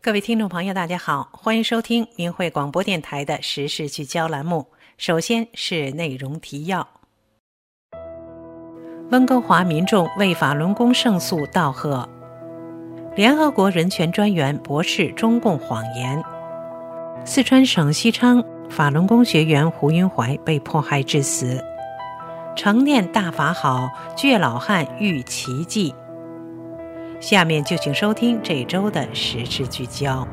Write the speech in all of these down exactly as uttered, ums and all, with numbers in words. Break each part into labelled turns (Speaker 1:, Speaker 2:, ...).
Speaker 1: 各位听众朋友大家好，欢迎收听明慧广播电台的时事聚焦栏目。首先是内容提要。温哥华民众为法轮功胜诉道贺。联合国人权专员驳斥中共谎言。四川省西昌法轮功学员胡云怀被迫害致死。成念大法好，倔老汉遇奇迹。下面就请收听这周的时事聚焦。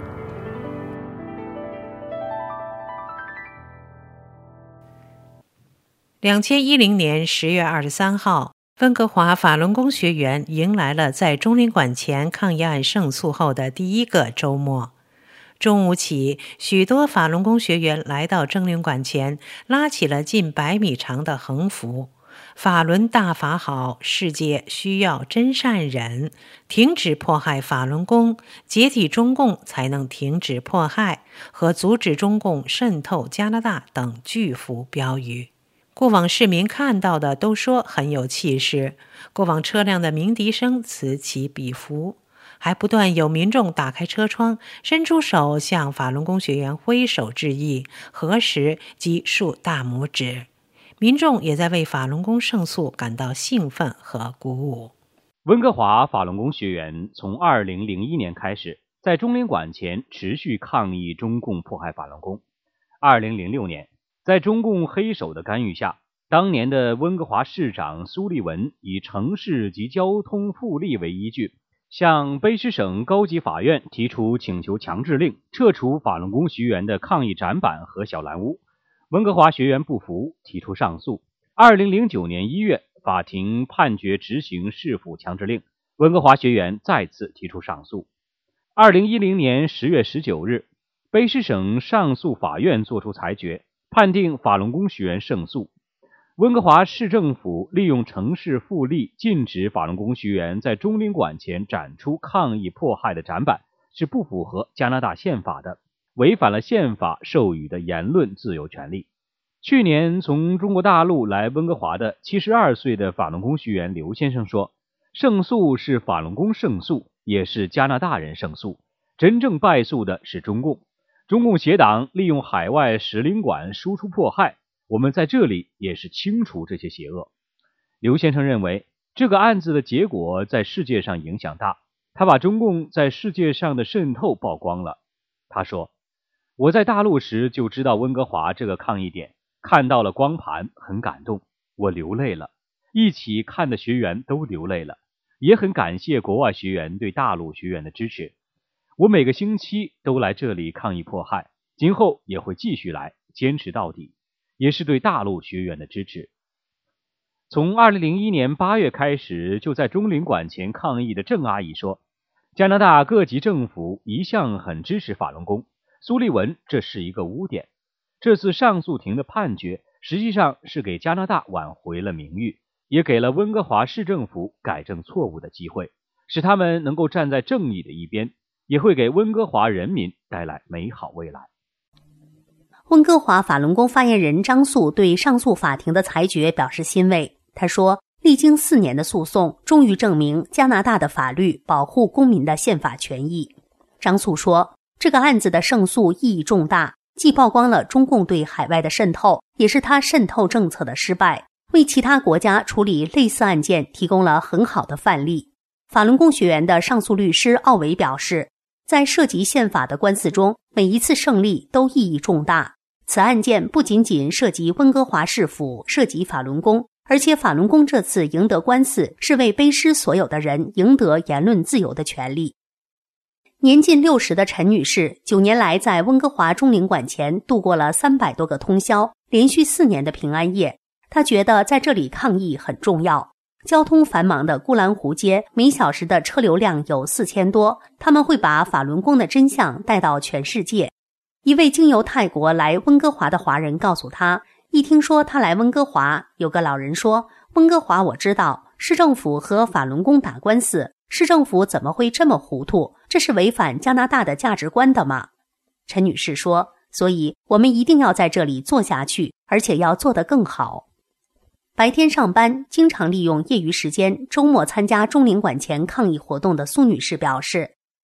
Speaker 1: 二零一零年十月二十三号，温哥华法轮功学员迎来了在中领馆前抗议案胜诉后的第一个周末。中午起，许多法轮功学员来到中领馆前，拉起了近百米长的横幅。法轮大法好，世界需要真善忍，停止迫害法轮功，解体中共才能停止迫害，和阻止中共渗透加拿大等巨幅标语。过往市民看到的都说很有气势，过往车辆的鸣笛声此起彼伏，还不断有民众打开车窗，伸出手向法轮功学员挥手致意，合十及竖大拇指。民众也在为法轮功胜诉感到兴奋和鼓舞。
Speaker 2: 温哥华法轮功学员从二零零一年开始，在中领馆前持续抗议中共迫害法轮功。二零零六年，在中共黑手的干预下，当年的温哥华市长苏利文以城市及交通复利为依据，向卑诗省高级法院提出请求强制令，撤除法轮功学员的抗议展板和小蓝屋。温哥华学员不服，提出上诉。二零零九年一月，法庭判决执行市府强制令，温哥华学员再次提出上诉。二零一零年十月十九日，卑诗省上诉法院作出裁决，判定法轮功学员胜诉。温哥华市政府利用城市复利，禁止法轮功学员在中领馆前展出抗议迫害的展板，是不符合加拿大宪法的，违反了宪法授予的言论自由权利。去年从中国大陆来温哥华的七十二岁的法轮功学员刘先生说，胜诉是法轮功胜诉，也是加拿大人胜诉，真正败诉的是中共。中共邪党利用海外使领馆输出迫害，我们在这里也是清除这些邪恶。刘先生认为，这个案子的结果在世界上影响大，他把中共在世界上的渗透曝光了。他说，我在大陆时就知道温哥华这个抗议点，看到了光盘，很感动，我流泪了，一起看的学员都流泪了，也很感谢国外学员对大陆学员的支持。我每个星期都来这里抗议迫害，今后也会继续来，坚持到底，也是对大陆学员的支持。从二零零一年八月开始就在中领馆前抗议的郑阿姨说，加拿大各级政府一向很支持法轮功，苏利文这是一个污点。这次上诉庭的判决实际上是给加拿大挽回了名誉，也给了温哥华市政府改正错误的机会，使他们能够站在正义的一边，也会给温哥华人民带来美好未来。
Speaker 3: 温哥华法轮功发言人张素对上诉法庭的裁决表示欣慰。他说，历经四年的诉讼，终于证明加拿大的法律保护公民的宪法权益。张素说，这个案子的胜诉意义重大，既曝光了中共对海外的渗透，也是他渗透政策的失败，为其他国家处理类似案件提供了很好的范例。法轮功学员的上诉律师奥维表示，在涉及宪法的官司中，每一次胜利都意义重大。此案件不仅仅涉及温哥华市府，涉及法轮功，而且法轮功这次赢得官司是为卑诗所有的人赢得言论自由的权利。年近六十的陈女士，九年来在温哥华中领馆前度过了三百多个通宵，连续四年的平安夜。她觉得在这里抗议很重要。交通繁忙的孤兰湖街，每小时的车流量有四千多，他们会把法轮功的真相带到全世界。一位经由泰国来温哥华的华人告诉他，一听说他来温哥华，有个老人说，温哥华我知道，市政府和法轮功打官司，市政府怎么会这么糊涂？这是违反加拿大的价值观的吗？陈女士说，所以我们一定要在这里做下去，而且要做得更好。白天上班，经常利用业余时间，周末参加中领馆前抗议活动的苏女士表示，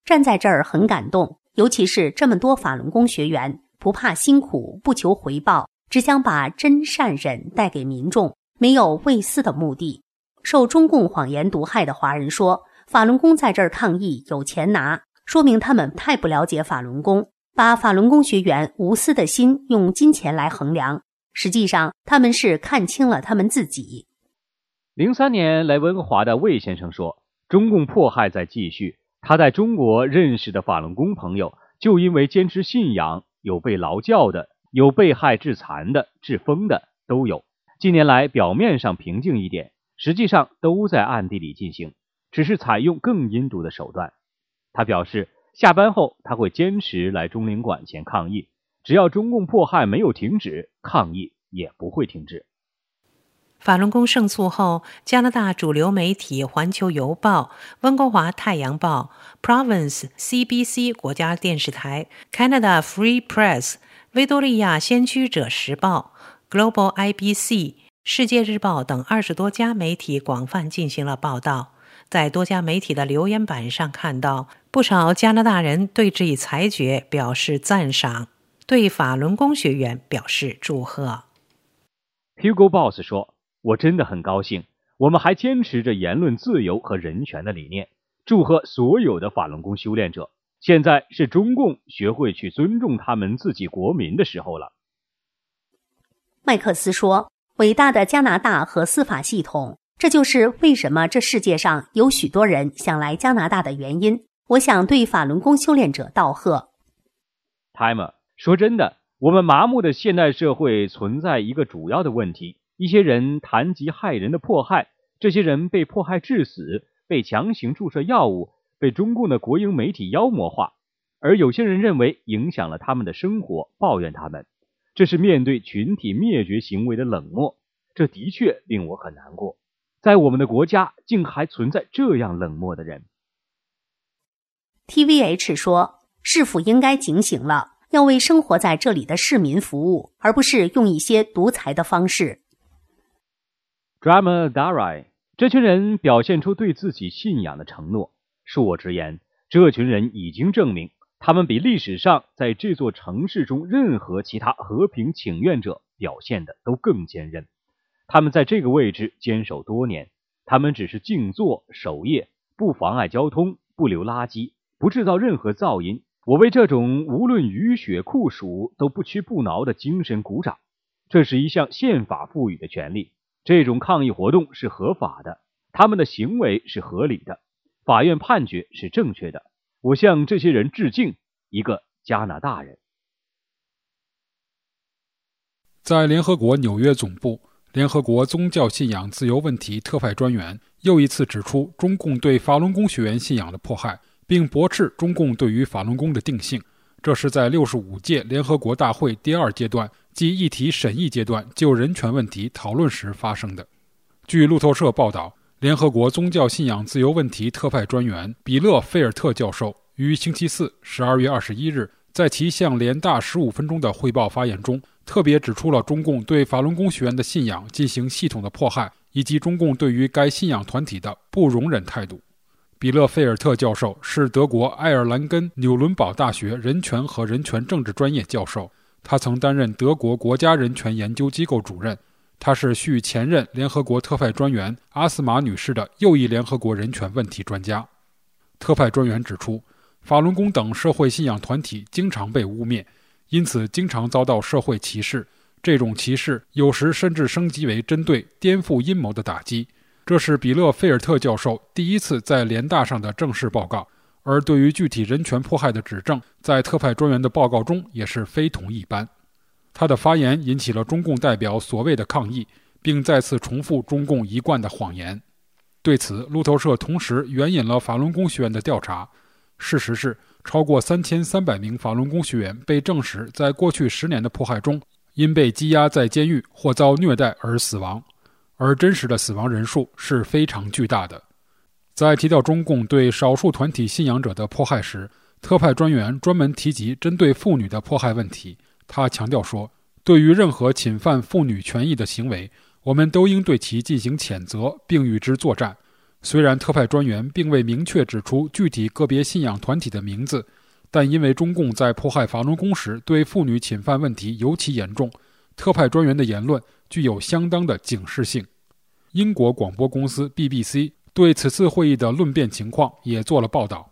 Speaker 3: 站在这儿很感动，尤其是这么多法轮功学员，不怕辛苦，不求回报，只想把真善忍带给民众，没有为私的目的。受中共谎言毒害的华人说，法轮功在这儿抗议有钱拿，说明他们太不了解法轮功，把法轮功学员无私的心用金钱来衡量，实际上他们是看清了他们自己。
Speaker 2: 零三年来温哥华的魏先生说，中共迫害在继续，他在中国认识的法轮功朋友就因为坚持信仰，有被劳教的，有被害致残的，致疯的都有。近年来表面上平静一点，实际上都在暗地里进行，只是采用更阴毒的手段。他表示下班后他会坚持来中领馆前抗议，只要中共迫害没有停止，抗议也不会停止。
Speaker 1: 法轮功胜诉后，加拿大主流媒体《环球邮报》、温哥华太阳报、Province C B C 国家电视台、Canada Free Press、维多利亚先驱者时报、Global I B C、世界日报等二十多家媒体广泛进行了报道。在多家媒体的留言板上看到，不少加拿大人对这一裁决表示赞赏，对法轮功学员表示祝贺。
Speaker 2: Hugo Boss 说，我真的很高兴，我们还坚持着言论自由和人权的理念，祝贺所有的法轮功修炼者。现在是中共学会去尊重他们自己国民的时候了。
Speaker 3: 麦克斯说，伟大的加拿大和司法系统，这就是为什么这世界上有许多人想来加拿大的原因。我想对法轮功修炼者道贺。
Speaker 2: Timer 说，真的，我们麻木的现代社会存在一个主要的问题，一些人谈及害人的迫害，这些人被迫害致死，被强行注射药物，被中共的国营媒体妖魔化，而有些人认为影响了他们的生活，抱怨他们，这是面对群体灭绝行为的冷漠，这的确令我很难过。在我们的国家竟还存在这样冷漠的人。
Speaker 3: T V H 说，市府应该警醒了，要为生活在这里的市民服务，而不是用一些独裁的方式。
Speaker 2: Drama Darai， 这群人表现出对自己信仰的承诺。恕我直言，这群人已经证明，他们比历史上在这座城市中任何其他和平请愿者表现的都更坚韧。他们在这个位置坚守多年，他们只是静坐守夜，不妨碍交通，不留垃圾，不制造任何噪音。我为这种无论雨雪酷暑都不屈不挠的精神鼓掌。这是一项宪法赋予的权利，这种抗议活动是合法的，他们的行为是合理的，法院判决是正确的。我向这些人致敬，一个加拿大人。
Speaker 4: 在联合国纽约总部，联合国宗教信仰自由问题特派专员又一次指出中共对法轮功学员信仰的迫害，并驳斥中共对于法轮功的定性。这是在六十五届联合国大会第二阶段，即议题审议阶段就人权问题讨论时发生的。据路透社报道，联合国宗教信仰自由问题特派专员比勒费尔特教授于星期四十二月二十一日在其向联大十五分钟的汇报发言中，特别指出了中共对法轮功学员的信仰进行系统的迫害，以及中共对于该信仰团体的不容忍态度。比勒费尔特教授是德国爱尔兰根纽伦堡大学人权和人权政治专业教授，他曾担任德国国家人权研究机构主任。他是续前任联合国特派专员阿斯玛女士的又一联合国人权问题专家。特派专员指出，法轮功等社会信仰团体经常被污蔑，因此经常遭到社会歧视，这种歧视有时甚至升级为针对颠覆阴谋的打击。这是比勒费尔特教授第一次在联大上的正式报告，而对于具体人权迫害的指证，在特派专员的报告中也是非同一般。他的发言引起了中共代表所谓的抗议，并再次重复中共一贯的谎言。对此，路透社同时援引了法轮功学员的调查。事实是，超过三千三百名法轮功学员被证实在过去十年的迫害中，因被羁押在监狱或遭虐待而死亡，而真实的死亡人数是非常巨大的。在提到中共对少数团体信仰者的迫害时，特派专员专门提及针对妇女的迫害问题。他强调说，对于任何侵犯妇女权益的行为，我们都应对其进行谴责并与之作战。 虽然特派专员并未明确指出具体个别信仰团体的名字，但因为中共在迫害法轮功时对妇女侵犯问题尤其严重，特派专员的言论具有相当的警示性。英国广播公司 B B C 对此次会议的论辩情况也做了报道。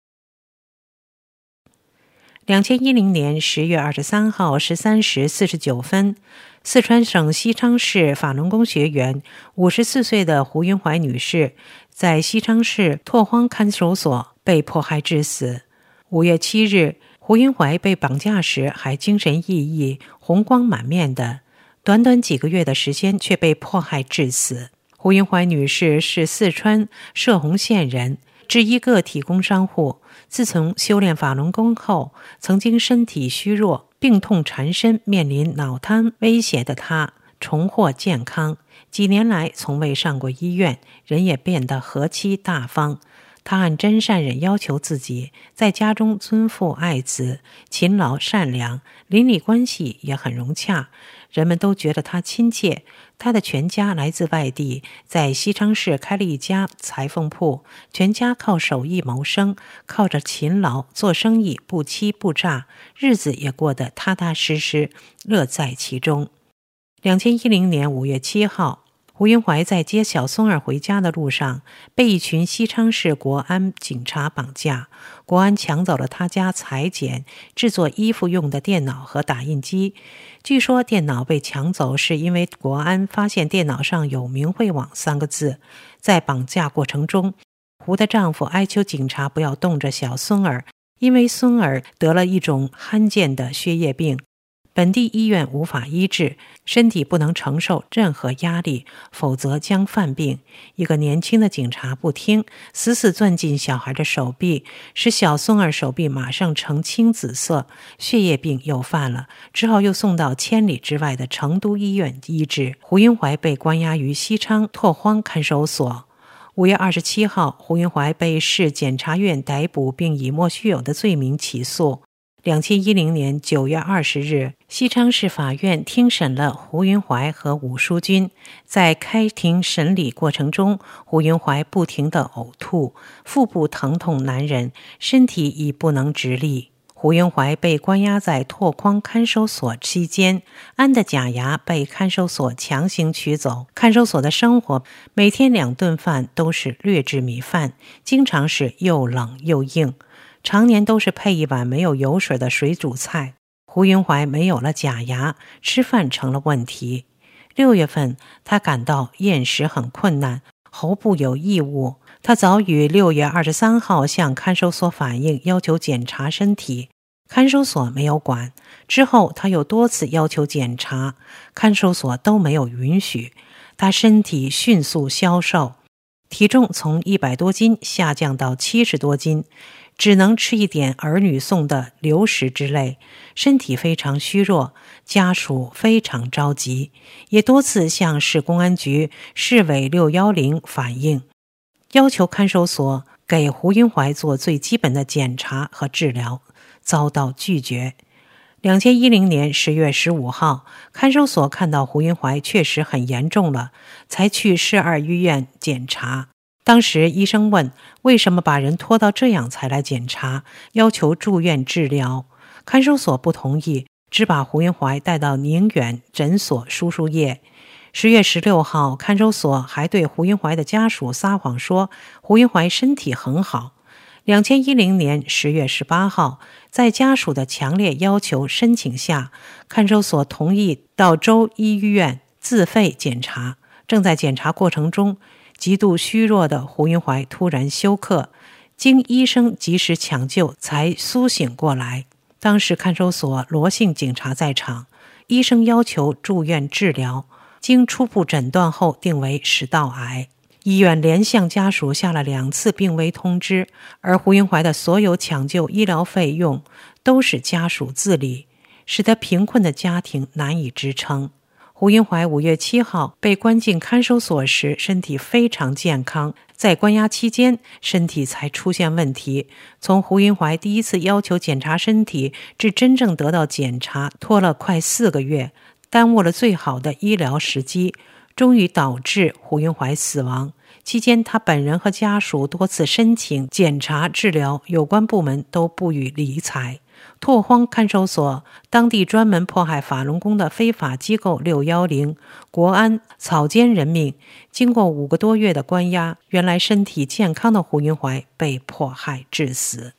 Speaker 1: 二零一零年十月二十三号十三时四十九分，四川省西昌市法轮功学员五十四岁的胡云怀女士在西昌市拓荒看守所被迫害致死。五月七日，胡云怀被绑架时还精神奕奕、红光满面的，短短几个月的时间却被迫害致死。胡云怀女士是四川射洪县人，制衣个体工商户。自从修炼法轮功后，曾经身体虚弱、病痛缠身、面临脑瘫威胁的她重获健康，几年来从未上过医院，人也变得和气大方。她按真善忍要求自己，在家中尊父爱子，勤劳善良，邻里关系也很融洽，人们都觉得她亲切。她的全家来自外地，在西昌市开了一家裁缝铺，全家靠手艺谋生，靠着勤劳做生意，不欺不诈，日子也过得踏踏实实，乐在其中。二零一零年五月七号，胡云怀在接小松儿回家的路上被一群西昌市国安警察绑架，国安抢走了他家裁剪、制作衣服用的电脑和打印机。据说电脑被抢走是因为国安发现电脑上有明慧网三个字。在绑架过程中，胡的丈夫哀求警察不要动着小孙儿，因为孙儿得了一种罕见的血液病，本地医院无法医治，身体不能承受任何压力，否则将犯病。一个年轻的警察不听，死死攥紧小孩的手臂，使小孙儿手臂马上呈青紫色，血液病又犯了，只好又送到千里之外的成都医院医治。胡云怀被关押于西昌拓荒看守所。五月二十七号，胡云怀被市检察院逮捕，并以莫须有的罪名起诉。二零一零年九月二十日，西昌市法院听审了胡云怀和武淑君。在开庭审理过程中，胡云怀不停地呕吐，腹部疼痛难忍，身体已不能直立。胡云怀被关押在拓荒看守所期间，安的假牙被看守所强行取走。看守所的生活，每天两顿饭都是劣质米饭，经常是又冷又硬，常年都是配一碗没有油水的水煮菜。胡云怀没有了假牙，吃饭成了问题。六月份，他感到咽食很困难，喉部有异物。他早于六月二十三号向看守所反映，要求检查身体，看守所没有管。之后他又多次要求检查，看守所都没有允许。他身体迅速消瘦，体重从一百多斤下降到七十多斤，只能吃一点儿女送的流食之类，身体非常虚弱，家属非常着急，也多次向市公安局市委六一零反映，要求看守所给胡云怀做最基本的检查和治疗，遭到拒绝。二零一零年十月十五号，看守所看到胡云怀确实很严重了，才去市二医院检查。当时医生问，为什么把人拖到这样才来检查，要求住院治疗。看守所不同意，只把胡云怀带到宁远诊所输输液。十月十六号，看守所还对胡云怀的家属撒谎说胡云怀身体很好。二零一零年十月十八号，在家属的强烈要求申请下，看守所同意到州医院自费检查。正在检查过程中，极度虚弱的胡云怀突然休克，经医生及时抢救才苏醒过来。当时看守所罗姓警察在场，医生要求住院治疗，经初步诊断后定为食道癌。医院连向家属下了两次病危通知，而胡云怀的所有抢救医疗费用都是家属自理，使得贫困的家庭难以支撑。胡云怀五月七号被关进看守所时，身体非常健康，在关押期间身体才出现问题。从胡云怀第一次要求检查身体至真正得到检查，拖了快四个月，耽误了最好的医疗时机，终于导致胡云怀死亡。 期间，他本人和家属多次申请检查治疗，有关部门都不予理睬。拓荒看守所、当地专门迫害法轮功的非法机构六一零、国安草菅人命，经过五个多月的关押，原来身体健康的胡云怀被迫害致死。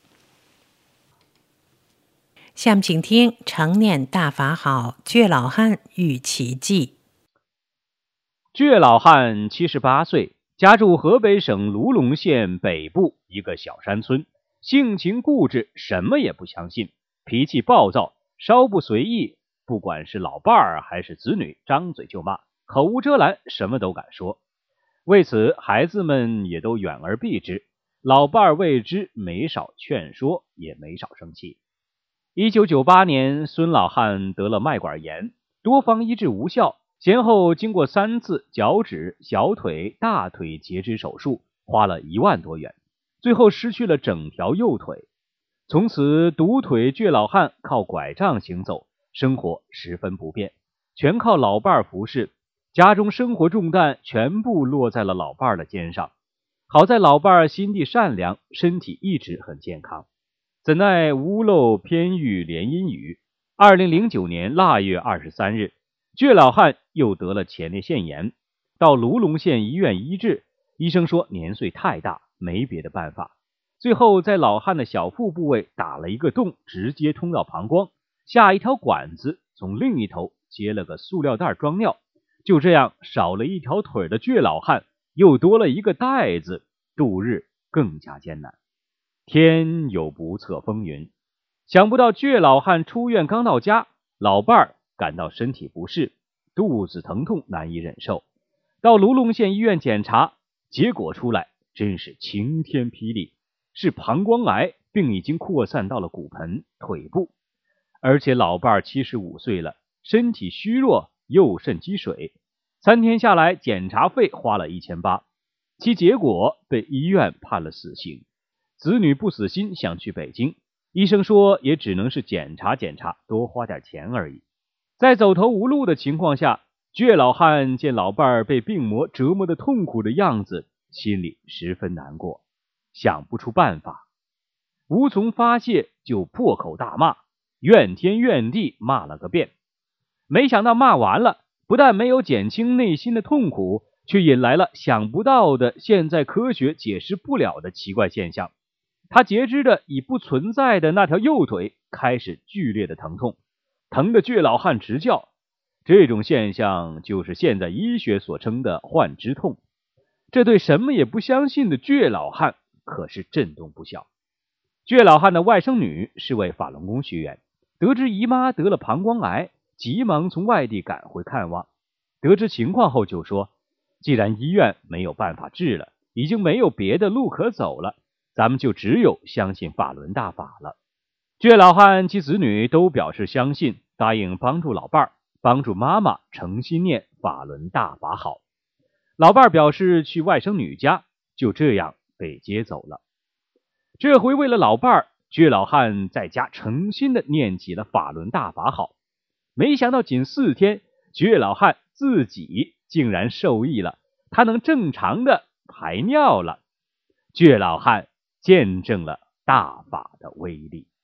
Speaker 1: 下面请听常念大法好，倔老汉遇奇迹。
Speaker 2: 倔老汉七十八岁，家住河北省卢龙县北部一个小山村，性情固执，什么也不相信，脾气暴躁，稍不随意，不管是老伴儿还是子女，张嘴就骂，口无遮拦，什么都敢说。为此，孩子们也都远而避之，老伴儿为之没少劝说，也没少生气。一九九八年，孙老汉得了脉管炎，多方医治无效，先后经过三次脚趾、小腿、大腿截肢手术，花了一万多元，最后失去了整条右腿。从此独腿倔老汉靠拐杖行走，生活十分不便，全靠老伴儿服侍，家中生活重担全部落在了老伴儿的肩上。好在老伴儿心地善良，身体一直很健康。怎奈屋漏偏遇连阴雨，二零零九年腊月二十三日，倔老汉又得了前列腺炎，到卢龙县医院医治，医生说年岁太大，没别的办法。最后在老汉的小腹部位打了一个洞，直接通到膀胱，下一条管子从另一头接了个塑料袋装尿。就这样，少了一条腿的倔老汉又多了一个袋子，度日更加艰难。天有不测风云，想不到倔老汉出院刚到家，老伴儿感到身体不适，肚子疼痛难以忍受，到卢龙县医院检查，结果出来真是晴天霹雳，是膀胱癌，并已经扩散到了骨盆、腿部，而且老伴儿七十五岁了，身体虚弱，右肾积水，三天下来检查费花了一千八，其结果被医院判了死刑。子女不死心，想去北京，医生说也只能是检查检查，多花点钱而已。在走投无路的情况下，倔老汉见老伴儿被病魔折磨的痛苦的样子，心里十分难过，想不出办法，无从发泄，就破口大骂，怨天怨地骂了个遍。没想到骂完了，不但没有减轻内心的痛苦，却引来了想不到的现在科学解释不了的奇怪现象。他截肢的已不存在的那条右腿开始剧烈的疼痛，疼得倔老汉直叫。这种现象就是现在医学所称的幻肢痛。这对什么也不相信的倔老汉可是震动不小。倔老汉的外甥女是位法轮功学员，得知姨妈得了膀胱癌，急忙从外地赶回看望。得知情况后就说，既然医院没有办法治了，已经没有别的路可走了，咱们就只有相信法轮大法了。倔老汉及子女都表示相信，答应帮助老伴儿，帮助妈妈诚心念法轮大法好。老伴儿表示去外甥女家，就这样被接走了。这回为了老伴儿，倔老汉在家诚心的念起了法轮大法好。没想到仅四天，倔老汉自己竟然受益了，他能正常的排尿了。倔老汉见证了大法的威力。